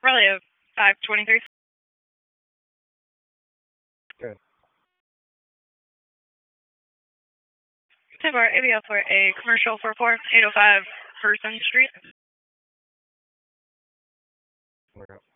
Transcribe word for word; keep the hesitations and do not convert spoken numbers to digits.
Probably a five twenty-three. Good. ten bar A B L for a commercial four four eight oh five Person Street. We're up.